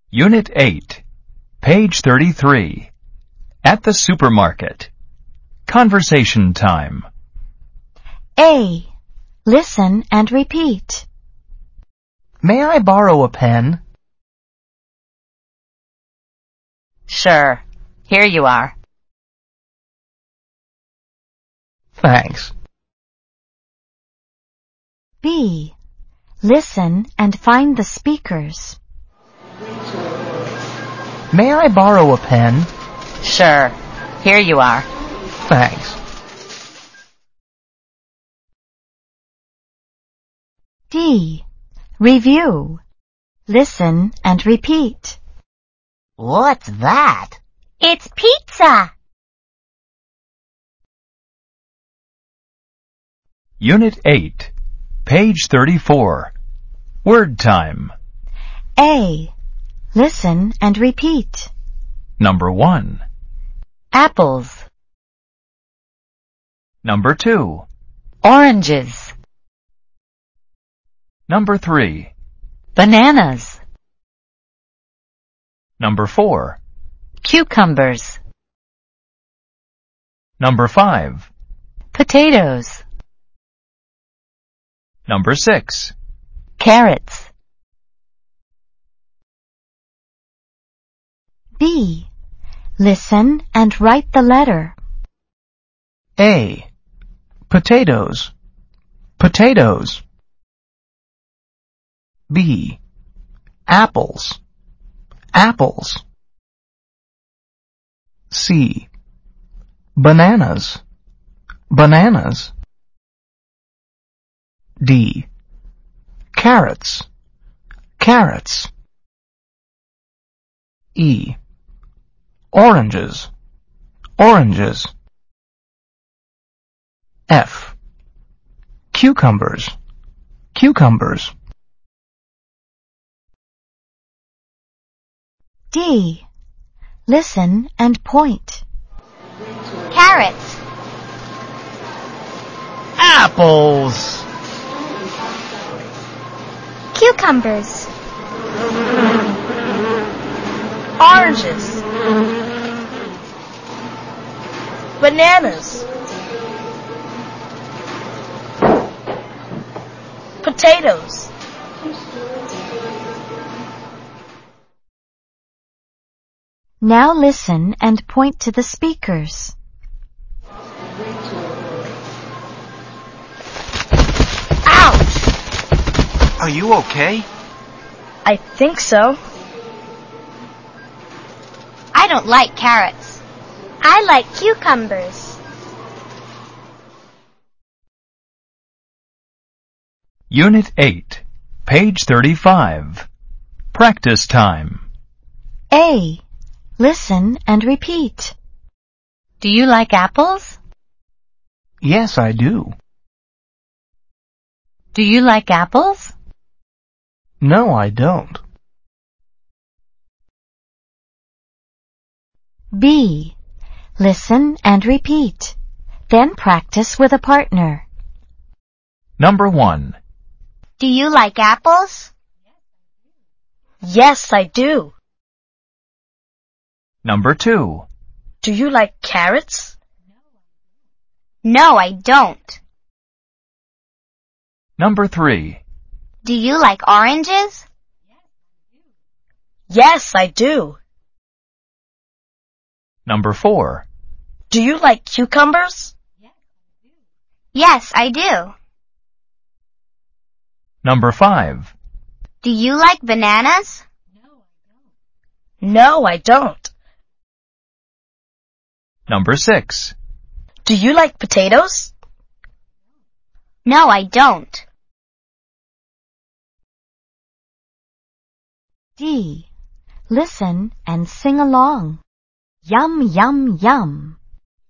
Unit 8, page 33. At the supermarket. Conversation time. A. Listen and repeat. May I borrow a pen? Sure. Here you are. Thanks. B. Listen and find the speakers. May I borrow a pen? Sure. Here you are. Thanks. D. Review. Listen and repeat. What's that? It's pizza. Unit 8, page 34. Word time. A. Listen and repeat. Number 1. Apples. Number 2. Oranges. Number 3. Bananas. Number 4. Cucumbers. Number 5. Potatoes. Number 6. Carrots. B. Listen and write the letter. A. Potatoes. Potatoes. B. Apples. Apples. C. Bananas. Bananas. D. Carrots. Carrots. E. Oranges. Oranges. F. Cucumbers. Cucumbers. D. Listen and point. Carrots. Apples. Cucumbers. Oranges. Bananas. Potatoes. Now listen and point to the speakers. Ouch! Are you okay? I think so. I don't like carrots. I like cucumbers. Unit 8, page 35. Practice time. A. Listen and repeat. Do you like apples? Yes, I do. Do you like apples? No, I don't. B. Listen and repeat. Then practice with a partner. Number 1. Do you like apples? Yes, I do. Number 2. Do you like carrots? No, I don't. Number 3. Do you like oranges? Yes, I do. Number 4. Do you like cucumbers? Yes, I do. Number 5. Do you like bananas? No, I don't. Number 6. Do you like potatoes? No, I don't. D. Listen and sing along. Yum, yum, yum.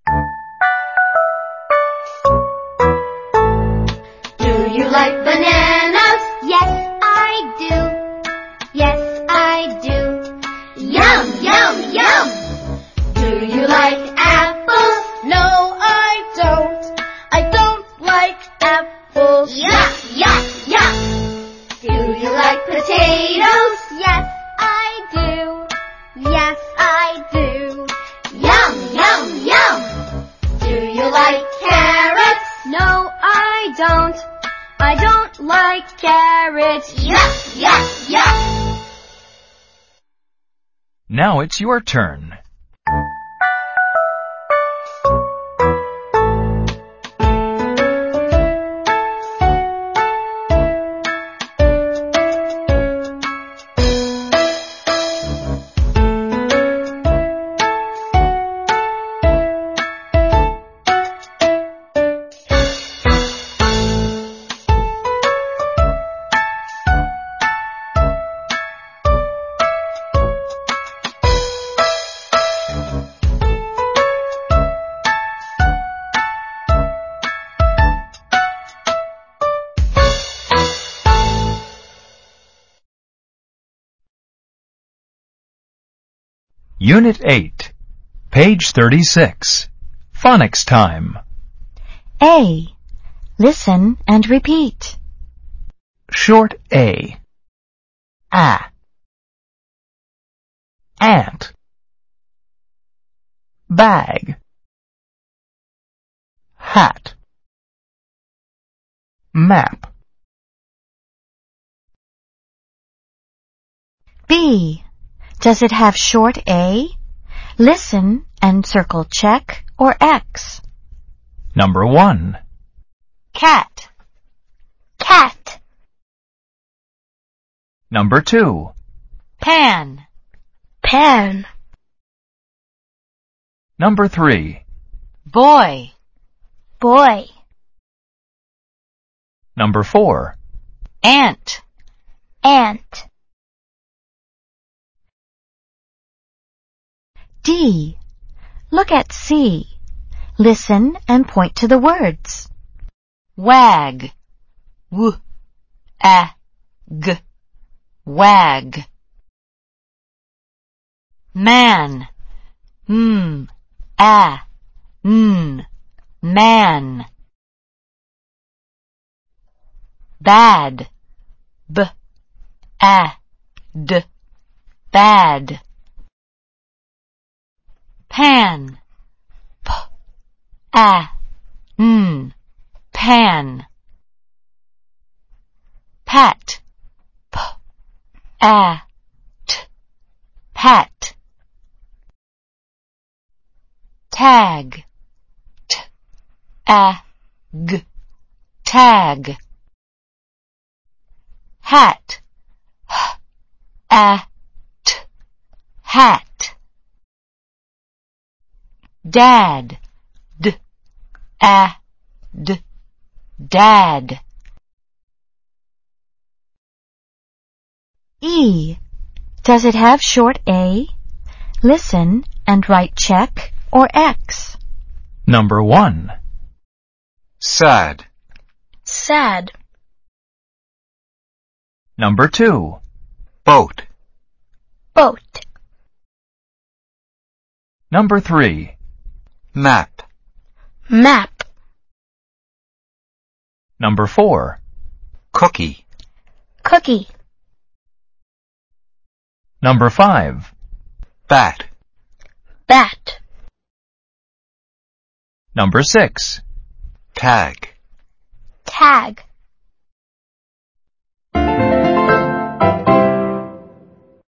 Do you like bananas? Yes, I do. Yes, I do. Yum, yum, yum. Do you like apples? No, I don't. I don't like apples. Yuck, yuck, yuck. Do you like potatoes? Yes, I do. carrots. Yuck, yuck, yuck. Now it's your turn. Unit 8, page 36. Phonics time. A. Listen and repeat. Short A. Ant. Bag. Hat. Map. B. Does it have short A? Listen and circle check or X. Number 1. Cat. Cat. Number 2. Pan. Pan. Number 3. Boy. Boy. Number 4. Ant. Ant. D. Look at C. Listen and point to the words. Wag. W-a-g. Wag. Man. M-a-n. Man. Bad. B-a-d. Bad. Pan. P-a-n. Pan. Pat. P-a-t. Pat. Tag. T-a-g. Tag. Hat. H-a-t. Hat. Dad. D-a-d. Dad. E. Does it have short A? Listen and write check or X. Number 1. Sad. Sad. Number 2. Boat. Boat. Number 3. Map. Map. Number 4. Cookie. Cookie. Number 5. Bat. Bat. Number 6. Tag. Tag.